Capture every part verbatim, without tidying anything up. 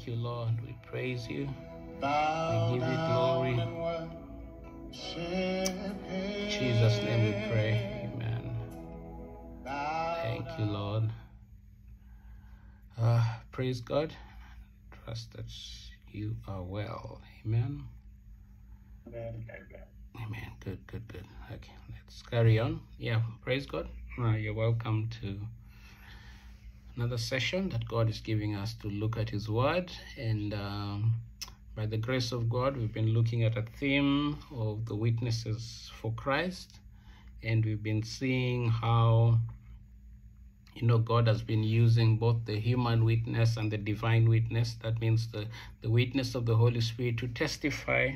Thank you, Lord. We praise you. We give you glory. In Jesus' name we pray. Amen. Thank you, Lord. Uh, praise God. Trust that you are well. Amen. Amen. Amen. Good, good, good. Okay, let's carry on. Yeah, praise God. Uh, you're welcome to another session that God is giving us to look at His Word. And um, by the grace of God, we've been looking at a theme of the witnesses for Christ. And we've been seeing how, you know, God has been using both the human witness and the divine witness. That means the, the witness of the Holy Spirit to testify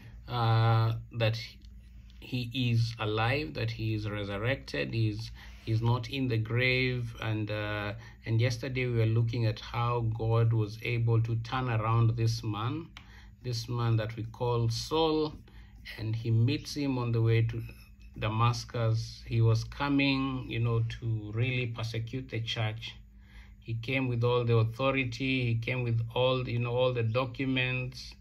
uh, that He is alive, that He is resurrected, He is He's not in the grave. And uh, and yesterday we were looking at how God was able to turn around this man, this man that we call Saul, and He meets him on the way to Damascus. He was coming, you know, to really persecute the church. He came with all the authority. He came with all, you know, all the documents,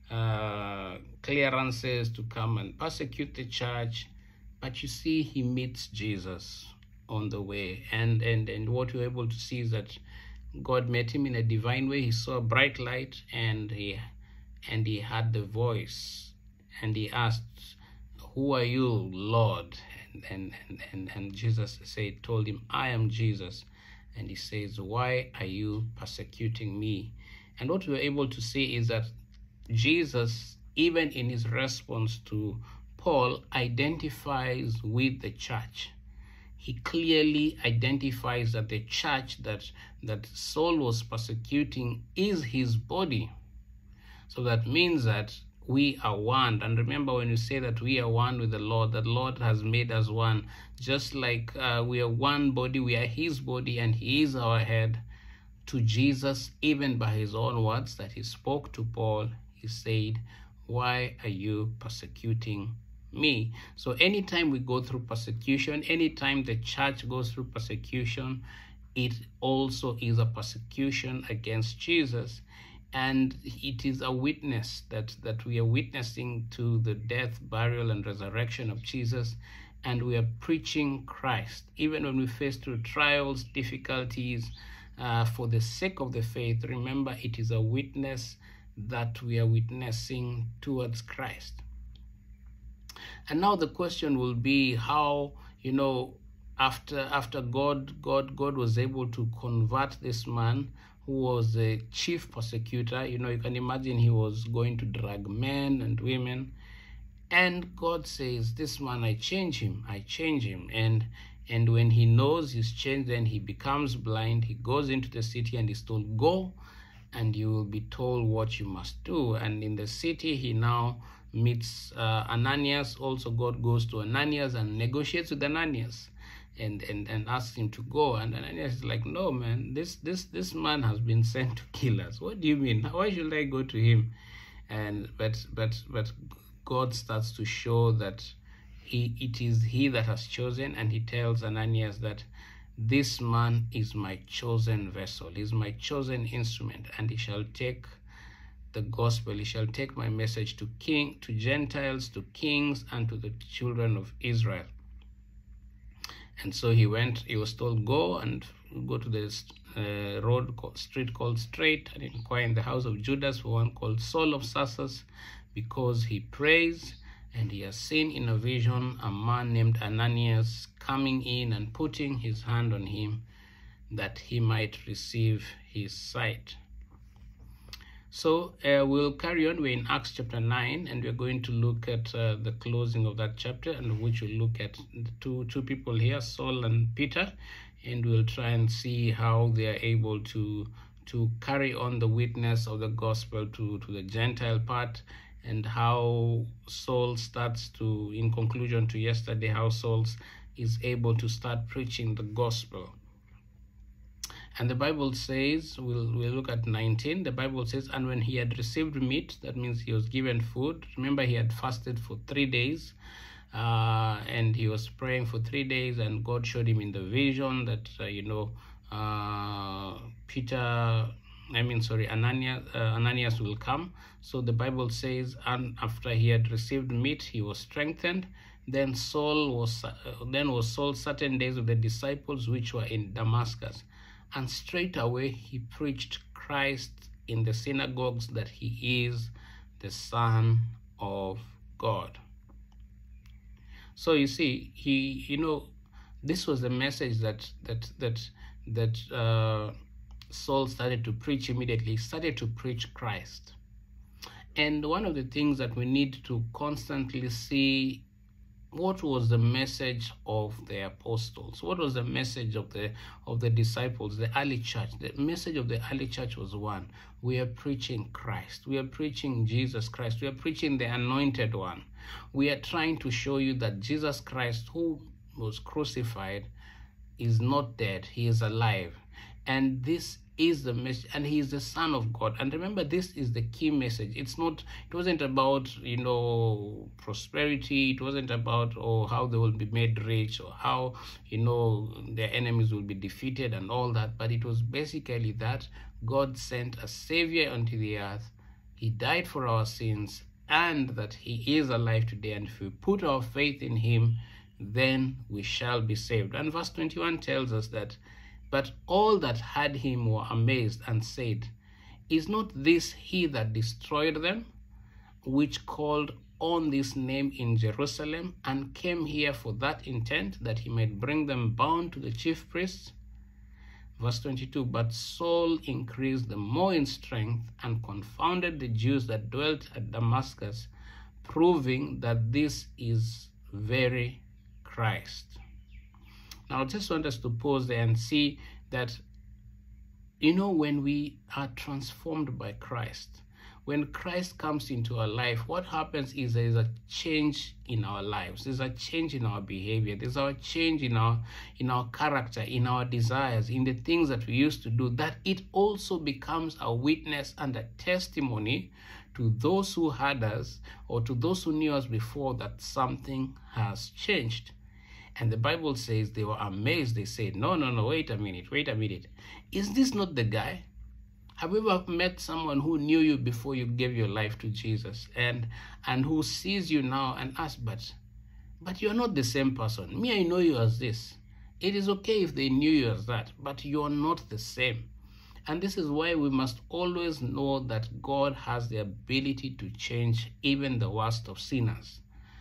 uh, clearances to come and persecute the church. But you see, he meets Jesus on the way, and and and what you're able to see is that God met him in a divine way. He saw a bright light, and he and he had the voice, and he asked, "Who are you, Lord?" And and and and, and Jesus said, told him, "I am Jesus." And he says, "Why are you persecuting me?" And what we're able to see is that Jesus, even in his response to Paul, identifies with the church. He clearly identifies that the church that, that Saul was persecuting is his body. So that means that we are one. And remember, when you say that we are one with the Lord, that Lord has made us one. Just like uh, we are one body, we are his body, and he is our head. To Jesus, even by his own words that he spoke to Paul, he said, "Why are you persecuting me?" So anytime we go through persecution, anytime the church goes through persecution, it also is a persecution against Jesus. And it is a witness that, that we are witnessing to the death, burial, and resurrection of Jesus. And we are preaching Christ. Even when we face through trials, difficulties, uh, for the sake of the faith, remember, it is a witness that we are witnessing towards Christ. And now the question will be how, you know, after after God, God, God was able to convert this man who was a chief persecutor. You know, you can imagine he was going to drag men and women. And God says, "This man, I change him, I change him." And and when he knows he's changed, then he becomes blind. He goes into the city and is told, "Go, and you will be told what you must do." And in the city, he now meets uh, Ananias. Also, God goes to Ananias and negotiates with Ananias and, and, and asks him to go. And Ananias is like, "No, man, this, this, this man has been sent to kill us. What do you mean? Why should I go to him?" And but but but God starts to show that he it is he that has chosen, and he tells Ananias that this man is my chosen vessel, is my chosen instrument, and he shall take the gospel, he shall take my message to king, to Gentiles, to kings, and to the children of Israel. And so he went, he was told, "Go and go to the uh, road, called, street called Straight, and inquire in the house of Judas for one called Saul of Tarsus, because he prays, and he has seen in a vision a man named Ananias coming in and putting his hand on him, that he might receive his sight." So uh, we'll carry on. We're in Acts chapter nine, and we're going to look at uh, the closing of that chapter, and which will look at the two, two people here, Saul and Peter, and we'll try and see how they are able to, to carry on the witness of the gospel to, to the Gentile part, and how Saul starts to, in conclusion to yesterday, how Saul is able to start preaching the gospel. And the Bible says, we'll, we'll look at nineteen, the Bible says, "And when he had received meat," that means he was given food. Remember, he had fasted for three days, uh, and he was praying for three days, and God showed him in the vision that, uh, you know, uh, Peter I mean, sorry, Ananias, uh, Ananias will come. So the Bible says, and after he had received meat, he was strengthened. Then Saul was, uh, then was Saul certain days with the disciples which were in Damascus. And straightway he preached Christ in the synagogues, that he is the Son of God. So you see, he, you know, this was the message that that that that uh, Saul started to preach immediately. He started to preach Christ. And one of the things that we need to constantly see, what was the message of the apostles? What was the message of the of the disciples, the early church? The message of the early church was one: we are preaching Christ. We are preaching Jesus Christ. We are preaching the anointed one. We are trying to show you that Jesus Christ, who was crucified, is not dead. He is alive. And this is the message, and he is the Son of God. And remember, this is the key message. It's not, it wasn't about, you know, prosperity. It wasn't about, oh, how they will be made rich, or how, you know, their enemies will be defeated and all that. But it was basically that God sent a Savior onto the earth. He died for our sins, and that he is alive today. And if we put our faith in him, then we shall be saved. And verse twenty-one tells us that, but all that heard him were amazed and said, is not this he that destroyed them, which called on this name in Jerusalem, and came here for that intent, that he might bring them bound to the chief priests? Verse twenty-two, but Saul increased the more in strength, and confounded the Jews that dwelt at Damascus, proving that this is very Christ. Now, I just want us to pause there and see that, you know, when we are transformed by Christ, when Christ comes into our life, what happens is there is a change in our lives. There's a change in our behavior. There's a change in our, in our character, in our desires, in the things that we used to do, that it also becomes a witness and a testimony to those who had us, or to those who knew us before, that something has changed. And the Bible says they were amazed. They said, no, no, no, wait a minute, wait a minute. Is this not the guy? Have you ever met someone who knew you before you gave your life to Jesus, and and who sees you now and asks, but, but you're not the same person. Me, I know you as this. It is okay if they knew you as that, but you're not the same. And this is why we must always know that God has the ability to change even the worst of sinners.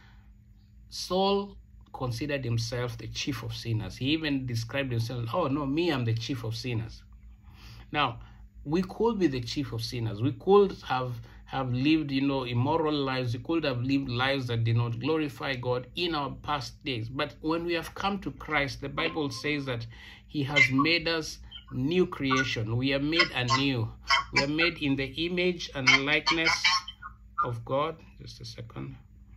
Saul considered himself the chief of sinners. He even described himself, oh no, me, I'm the chief of sinners. Now, we could be the chief of sinners. We could have, have lived, you know, immoral lives. We could have lived lives that did not glorify God in our past days. But when we have come to Christ, the Bible says that he has made us new creation. We are made anew. We are made in the image and likeness of God. Just a second.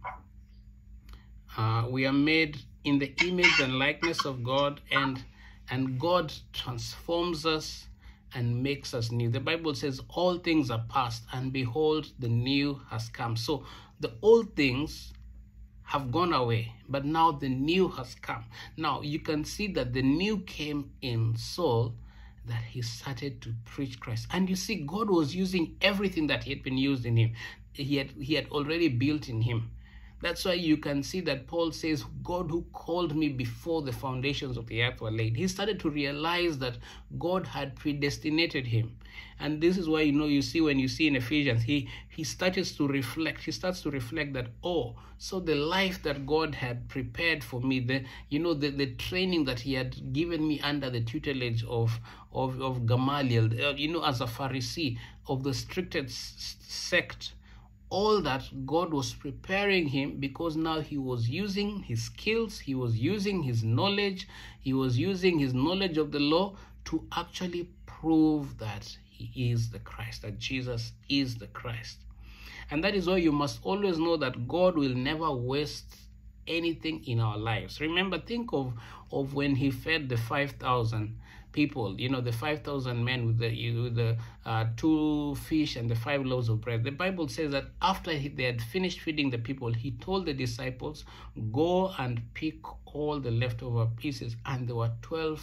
Uh, we are made in the image and likeness of God, and and God transforms us and makes us new. The Bible says all things are past, and behold, the new has come. So the old things have gone away, but now the new has come. Now you can see that the new came in Saul, that he started to preach Christ. And you see, God was using everything that he had been used in him. He had, he had already built in him. That's why you can see that Paul says, God who called me before the foundations of the earth were laid. He started to realize that God had predestinated him. And this is why, you know, you see when you see in Ephesians, he, he starts to reflect. He starts to reflect that, oh, so the life that God had prepared for me, the, you know, the, the training that he had given me under the tutelage of, of, of Gamaliel, uh, you know, as a Pharisee of the strictest sect, all that God was preparing him, because now he was using his skills, he was using his knowledge, he was using his knowledge of the law to actually prove that he is the Christ, that Jesus is the Christ. And that is why you must always know that God will never waste anything in our lives. Remember, think of, of when he fed the five thousand people, you know, the five thousand men with the, with the uh, two fish and the five loaves of bread. The Bible says that after he, they had finished feeding the people, he told the disciples, go and pick all the leftover pieces. And there were twelve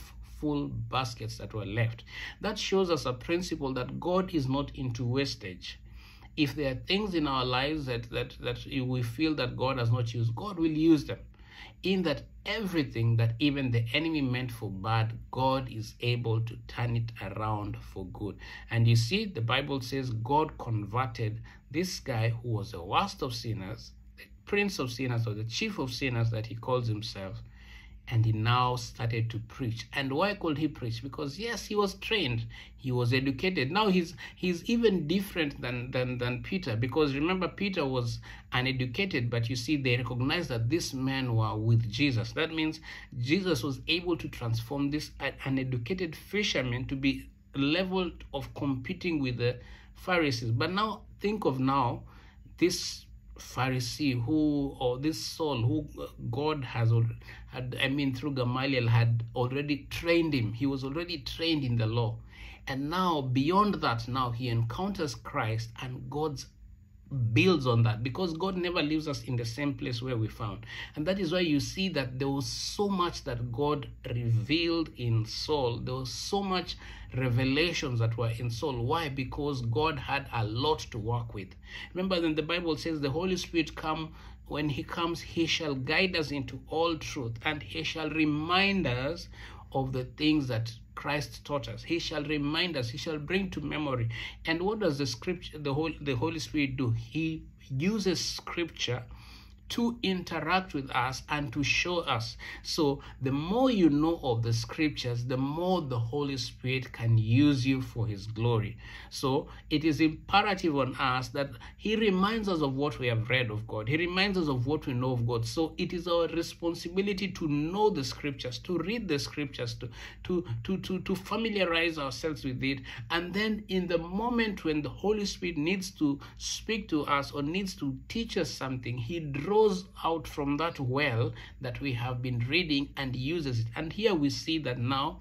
full baskets that were left. That shows us a principle that God is not into wastage. If there are things in our lives that, that, that we feel that God has not used, God will use them. In that everything that even the enemy meant for bad, God is able to turn it around for good. And you see, the Bible says God converted this guy who was the worst of sinners, the prince of sinners, or the chief of sinners that he calls himself, and he now started to preach. And why could he preach? Because yes, he was trained, he was educated. Now he's he's even different than than than Peter, because remember, Peter was uneducated, but you see, they recognized that this man were with Jesus. That means Jesus was able to transform this uneducated fisherman to be leveled of competing with the Pharisees. But now think of now this Pharisee who, or this Saul who God has had, I mean through Gamaliel had already trained him. He was already trained in the law. And now beyond that, now he encounters Christ, and God's builds on that, because God never leaves us in the same place where we found. And that is why you see that there was so much that God revealed in Saul. There was so much revelations that were in Saul. Why? Because God had a lot to work with. Remember, then the Bible says the Holy Spirit come, when he comes, he shall guide us into all truth, and he shall remind us of the things that Christ taught us. He shall remind us, he shall bring to memory. And what does the scripture, the Holy, the Holy Spirit do? He uses scripture to interact with us and to show us. So the more you know of the scriptures, the more the Holy Spirit can use you for his glory. So it is imperative on us that he reminds us of what we have read of God. He reminds us of what we know of God. So it is our responsibility to know the scriptures, to read the scriptures, to, to, to, to, to familiarize ourselves with it. And then in the moment when the Holy Spirit needs to speak to us or needs to teach us something, he draws out from that well that we have been reading and uses it. And here we see that now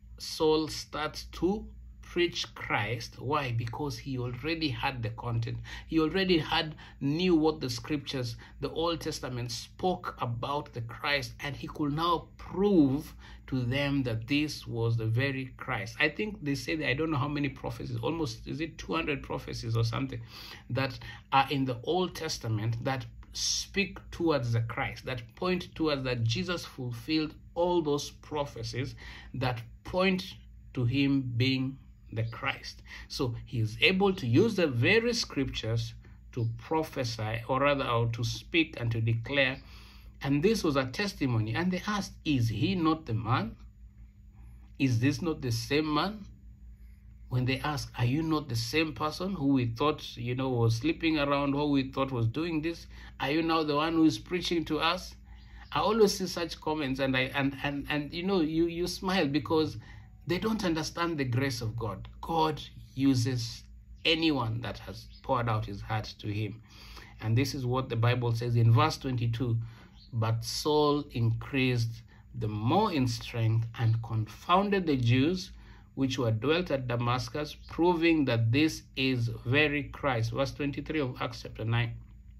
Saul starts to preach Christ. Why? Because he already had the content. He already had knew what the scriptures, the Old Testament spoke about the Christ, and he could now prove to them that this was the very Christ. I think they say that, I don't know how many prophecies, almost, is it two hundred prophecies or something, that are in the Old Testament that speak towards the Christ, that point towards that Jesus fulfilled all those prophecies that point to him being the Christ. So he is able to use the very scriptures to prophesy, or rather, or to speak and to declare. And this was a testimony. And they asked, is he not the man? Is this not the same man? When they ask, are you not the same person who we thought, you know, was sleeping around, who we thought was doing this? Are you now the one who is preaching to us? I always see such comments, and I and and and you know, you you smile, because they don't understand the grace of God. God uses anyone that has poured out his heart to him. And this is what the Bible says in verse twenty-two. But Saul increased the more in strength and confounded the Jews which were dwelt at Damascus, proving that this is very Christ. Verse twenty-three of Acts chapter nine.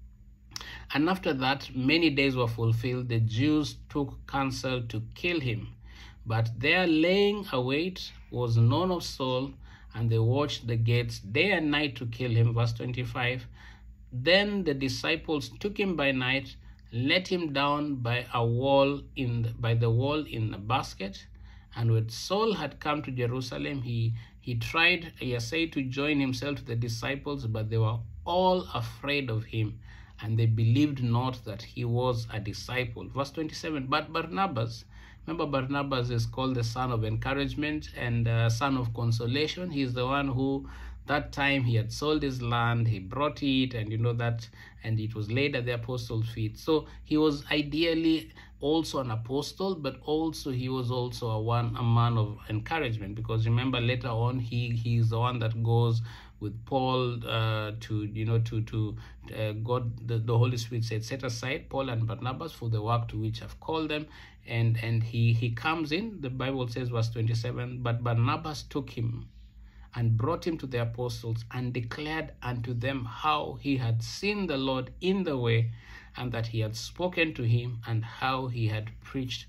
And after that, many days were fulfilled. The Jews took counsel to kill him. But their laying await was known of Saul, and they watched the gates day and night to kill him. Verse twenty-five. Then the disciples took him by night, let him down by a wall in the, by the wall in a basket. And when Saul had come to Jerusalem, he, he tried, he essayed to join himself to the disciples, but they were all afraid of him, and they believed not that he was a disciple. Verse twenty-seven, but Barnabas, remember Barnabas is called the son of encouragement and uh, son of consolation. He is the one who, that time he had sold his land, he brought it, and you know that, and it was laid at the apostles' feet. So he was ideally also an apostle, but also he was also a one a man of encouragement, because remember later on he he's the one that goes with Paul uh, to you know to to uh, God the, the Holy Spirit said, set aside Paul and Barnabas for the work to which I've called them, and and he he comes in. The Bible says, verse twenty-seven, but Barnabas took him and brought him to the apostles, and declared unto them how he had seen the Lord in the way, and that he had spoken to him, and how he had preached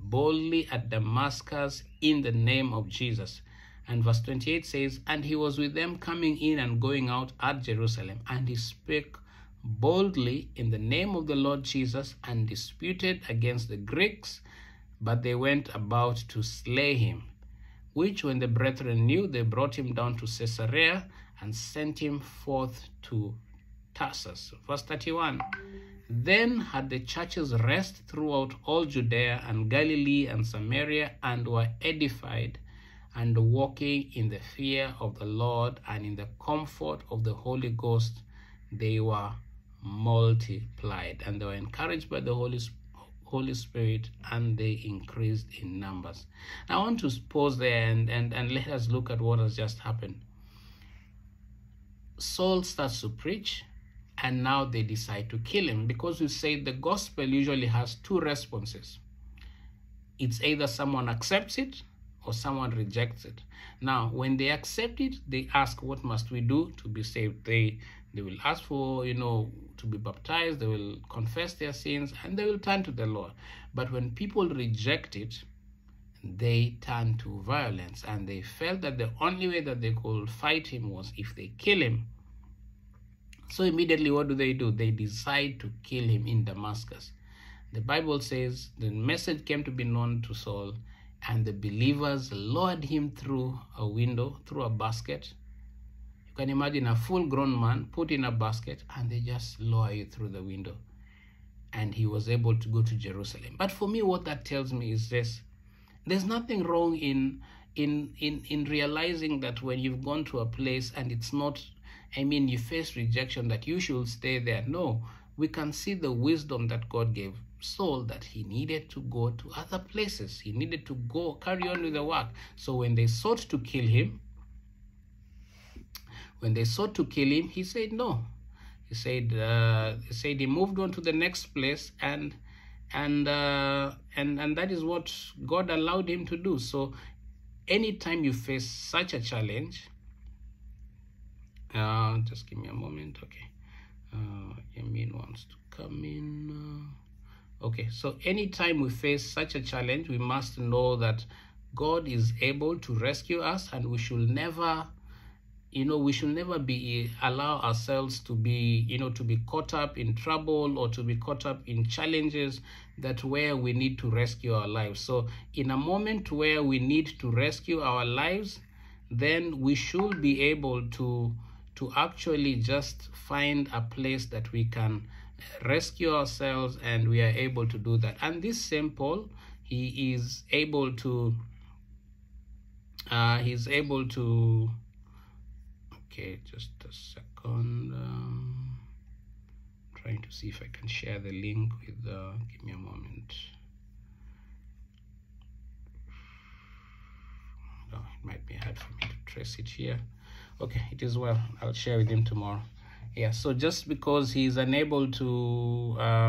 boldly at Damascus in the name of Jesus. And verse twenty-eight says, and he was with them coming in and going out at Jerusalem, and he spake boldly in the name of the Lord Jesus, and disputed against the Greeks, but they went about to slay him. Which when the brethren knew, they brought him down to Caesarea, and sent him forth to Tarsus. Verse thirty-one, then had the churches rest throughout all Judea and Galilee and Samaria, and were edified, and walking in the fear of the Lord and in the comfort of the Holy Ghost, they were multiplied. And they were encouraged by the Holy, Holy Spirit, and they increased in numbers. Now I want to pause there and, and, and let us look at what has just happened. Saul starts to preach, and now they decide to kill him, because we say the gospel usually has two responses. It's either someone accepts it or someone rejects it. Now, when they accept it, they ask, what must we do to be saved? They they will ask for, you know, to be baptized, they will confess their sins, and they will turn to the Lord. But when people reject it, they turn to violence, and they felt that the only way that they could fight him was if they kill him. So immediately, what do they do? They decide to kill him in Damascus. The Bible says the message came to be known to Saul, and the believers lowered him through a window, through a basket. You can imagine a full-grown man put in a basket, and they just lower you through the window. And he was able to go to Jerusalem. But for me, what that tells me is this. There's nothing wrong in, in, in, in realizing that when you've gone to a place and it's not, I mean, you face rejection, that you should stay there. No, we can see the wisdom that God gave Saul, that he needed to go to other places. He needed to go carry on with the work. So when they sought to kill him, when they sought to kill him, he said no. He said, uh, he said he moved on to the next place, and and uh, and and that is what God allowed him to do. So anytime you face such a challenge, uh, just give me a moment, okay. Uh, Yamin wants to come in. Uh, okay, so anytime we face such a challenge, we must know that God is able to rescue us, and we should never, you know, we should never be allow ourselves to be, you know, to be caught up in trouble or to be caught up in challenges that where we need to rescue our lives. So in a moment where we need to rescue our lives, then we should be able to to actually just find a place that we can rescue ourselves, and we are able to do that. And this same Paul, he is able to, uh, he's able to, okay, just a second, um, trying to see if I can share the link with, uh, give me a moment. Oh, it might be hard for me to trace it here. Okay, it is well. I'll share with him tomorrow. Yeah, so just because he's unable to uh,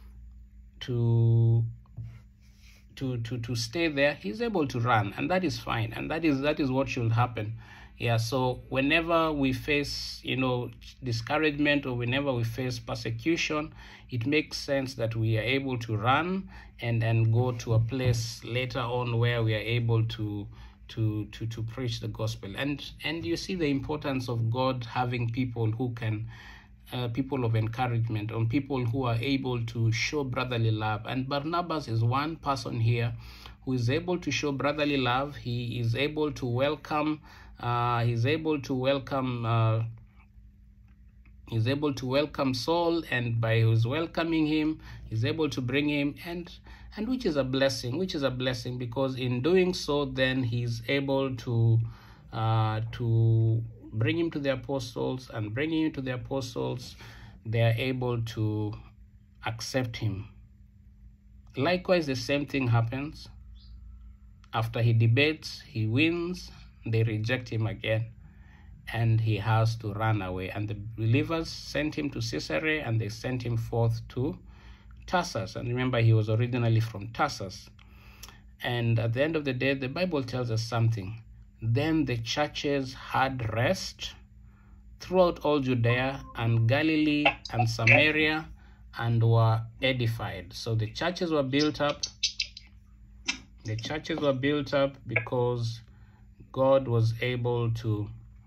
to to to to stay there, he's able to run, and that is fine, and that is that is what should happen. Yeah, so whenever we face, you know, discouragement, or whenever we face persecution, it makes sense that we are able to run and and go to a place later on where we are able to to to to preach the gospel. And and you see the importance of God having people who can uh, people of encouragement, on people who are able to show brotherly love. And Barnabas is one person here who is able to show brotherly love. He is able to welcome uh he's able to welcome uh he's able to welcome Saul, and by his welcoming him, he's able to bring him, and and which is a blessing, which is a blessing, because in doing so, then he's able to uh, to bring him to the apostles, and bringing him to the apostles, they are able to accept him. Likewise, the same thing happens. After he debates, he wins, they reject him again, and he has to run away. And the believers sent him to Caesarea, and they sent him forth to Tarsus. And remember, he was originally from Tarsus. And at the end of the day, the Bible tells us something. Then the churches had rest throughout all Judea and Galilee and Samaria, and were edified. So the churches were built up, The churches were built up because God was able to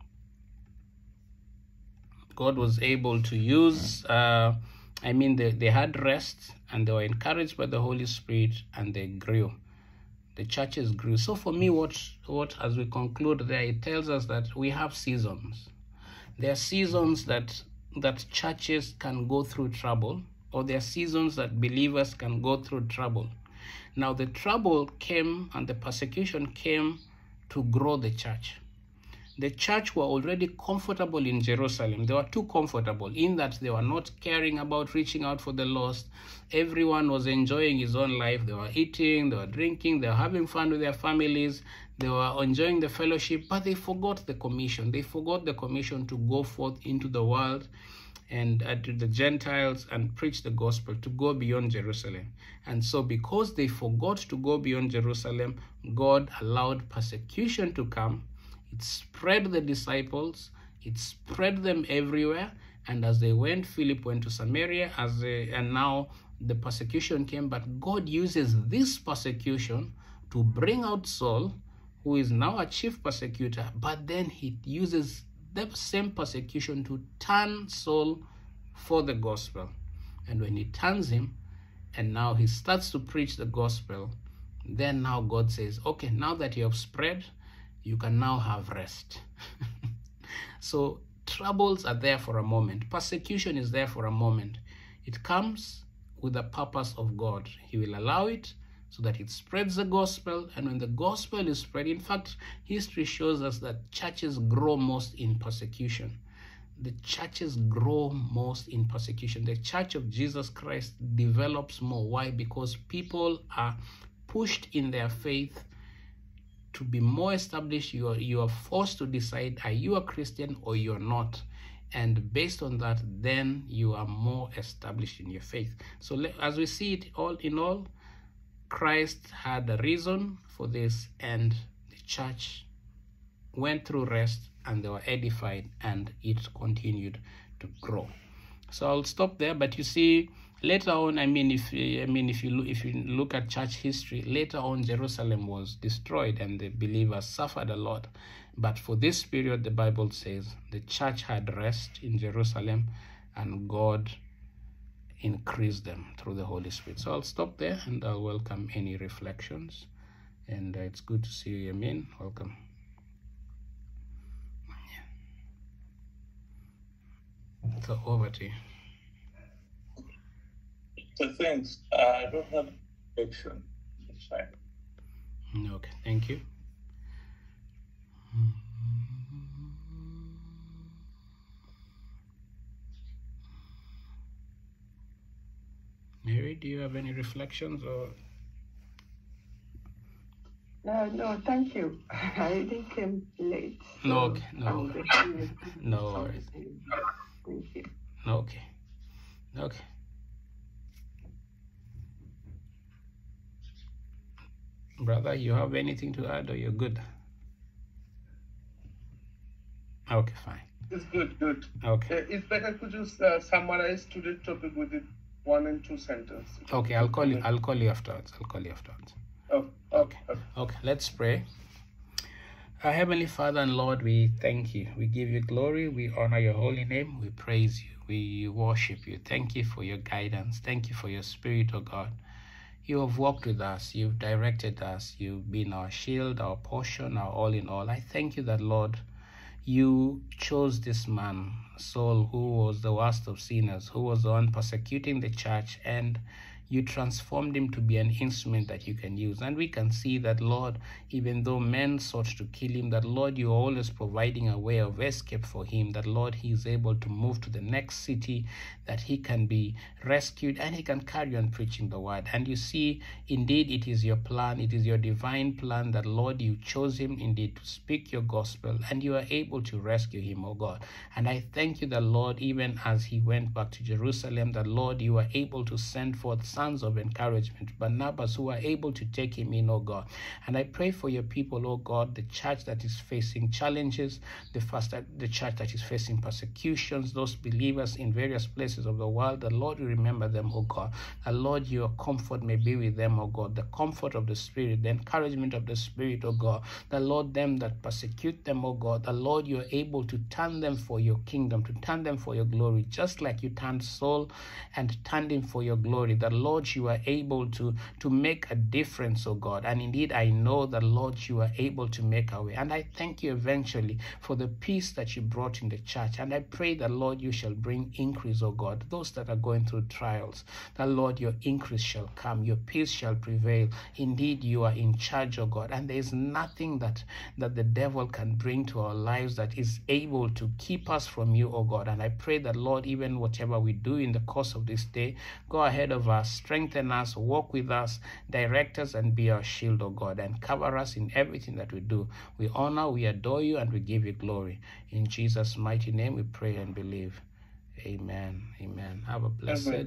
God was able to use, uh, I mean, they, they had rest and they were encouraged by the Holy Spirit and they grew. The churches grew. So for me, what, what as we conclude there, it tells us that we have seasons. There are seasons that, that churches can go through trouble, or there are seasons that believers can go through trouble. Now the trouble came and the persecution came to grow the church. The church were already comfortable in Jerusalem. They were too comfortable in that they were not caring about reaching out for the lost. Everyone was enjoying his own life. They were eating, they were drinking, they were having fun with their families. They were enjoying the fellowship, but they forgot the commission. They forgot the commission to go forth into the world and uh, to the Gentiles and preach the gospel, to go beyond Jerusalem. And so because they forgot to go beyond Jerusalem, God allowed persecution to come. It spread the disciples, it spread them everywhere, and as they went, Philip went to Samaria, as they, and now the persecution came. But God uses this persecution to bring out Saul, who is now a chief persecutor, but then he uses the same persecution to turn Saul for the gospel. And when he turns him, and now he starts to preach the gospel, then now God says, okay, now that you have spread, you can now have rest. So troubles are there for a moment. Persecution is there for a moment. It comes with the purpose of God. He will allow it so that it spreads the gospel. And when the gospel is spread, in fact, history shows us that churches grow most in persecution. The churches grow most in persecution. The Church of Jesus Christ develops more. Why? Because people are pushed in their faith to be more established. You are, you are forced to decide, are you a Christian or you're not? And based on that, then you are more established in your faith. So as we see it, all in all, Christ had a reason for this, and the church went through rest and they were edified, and it continued to grow. So I'll stop there. But you see, later on, I mean, if I mean, if you look, if you look at church history, later on, Jerusalem was destroyed and the believers suffered a lot. But for this period, the Bible says the church had rest in Jerusalem, and God increased them through the Holy Spirit. So I'll stop there, and I'll welcome any reflections. And uh, it's good to see you, Amen. Welcome. So over to you. So thanks. Uh, I don't have a question. Okay, thank you. Mary, do you have any reflections or? Uh, no, thank you. I didn't came late. So no, okay, no, no worries. Thank you. Okay, okay. Brother, you have anything to add, or you're good? Okay, fine. It's good, good. Okay. Uh, it's better to just uh, summarize today's topic with it one and two sentences. Okay, I'll call you. I'll call you afterwards. I'll call you afterwards. Oh, okay. Okay. Okay. Let's pray. Our Heavenly Father and Lord, we thank you. We give you glory. We honor your holy name. We praise you. We worship you. Thank you for your guidance. Thank you for your Spirit, oh God. You have walked with us. You've directed us. You've been our shield, our portion, our all in all. I thank you that, Lord, you chose this man, Saul, who was the worst of sinners, who was the one persecuting the church, and you transformed him to be an instrument that you can use. And we can see that, Lord, even though men sought to kill him, that, Lord, you're always providing a way of escape for him, that, Lord, he is able to move to the next city, that he can be rescued, and he can carry on preaching the word. And you see, indeed, it is your plan, it is your divine plan that, Lord, you chose him indeed to speak your gospel, and you are able to rescue him, oh God. And I thank you that, Lord, even as he went back to Jerusalem, that, Lord, you are able to send forth sons of encouragement, Barnabas, who are able to take him in, oh God. And I pray for your people, oh God, the church that is facing challenges, the first, the church that is facing persecutions, those believers in various places of the world, the Lord, you remember them, oh God. The Lord, your comfort may be with them, oh God, the comfort of the Spirit, the encouragement of the Spirit, oh God. The Lord, them that persecute them, oh God, the Lord, you're able to turn them for your kingdom, to turn them for your glory, just like you turned Saul and turned him for your glory. The Lord, you are able to, to make a difference, oh God. And indeed, I know that, Lord, you are able to make a way. And I thank you eventually for the peace that you brought in the church. And I pray that, Lord, you shall bring increase, oh God. Those that are going through trials, that, Lord, your increase shall come, your peace shall prevail. Indeed, you are in charge, oh God. And there is nothing that, that the devil can bring to our lives that is able to keep us from you, oh God. And I pray that, Lord, even whatever we do in the course of this day, go ahead of us, strengthen us, walk with us, direct us, and be our shield, oh God, and cover us in everything that we do. We honor, we adore you, and we give you glory. In Jesus' mighty name we pray and believe. Amen. Amen. Have a blessed